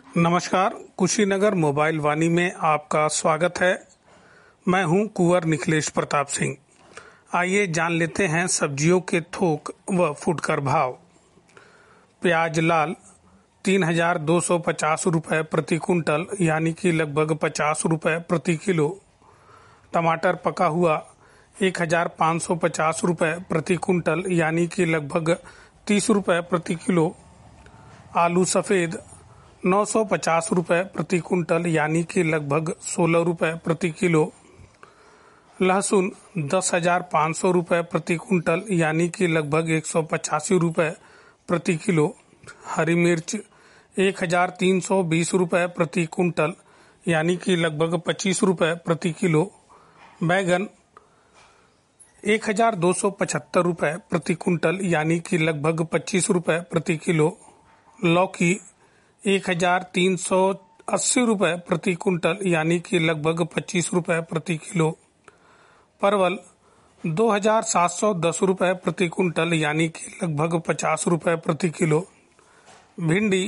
नमस्कार, कुशीनगर मोबाइल वाणी में आपका स्वागत है। मैं हूं कुंवर निखिलेश प्रताप सिंह। आइए जान लेते हैं सब्जियों के थोक व फुटकर भाव। प्याज लाल 3,250 रुपये प्रति कुंटल यानी कि लगभग 50 रुपये प्रति किलो। टमाटर पका हुआ 1,550 रुपये प्रति कुंटल यानी कि लगभग 30 रुपये प्रति किलो। आलू सफ़ेद 950 रुपये प्रति कुंटल यानी कि लगभग 16 रुपये प्रति किलो। लहसुन 10,500 रुपये प्रति कुंटल यानी कि लगभग 185 रुपये प्रति किलो। हरी मिर्च 1,320 रुपये प्रति कुंटल यानी कि लगभग 25 रुपये प्रति किलो। बैगन 1,275 रुपये प्रति कुंटल यानी कि लगभग 25 रुपये प्रति किलो। लौकी 1,380 रुपये प्रति कुंटल यानी कि लगभग 25 रुपये प्रति किलो। परवल 2,710 रुपये प्रति कुंटल यानी कि लगभग 50 रुपये प्रति किलो। भिंडी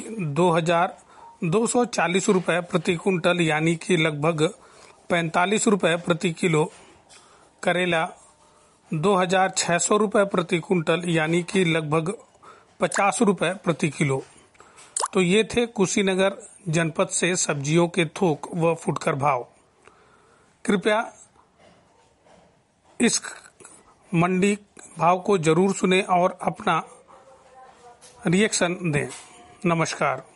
2,240 रुपये प्रति कुंटल यानी कि लगभग 45 रुपये प्रति किलो। करेला 2,600 रुपये प्रति कुंटल यानी कि लगभग 50 रुपये प्रति किलो। तो ये थे कुशीनगर जनपद से सब्जियों के थोक व फुटकर भाव। कृपया इस मंडी भाव को जरूर सुनें और अपना रिएक्शन दें। नमस्कार।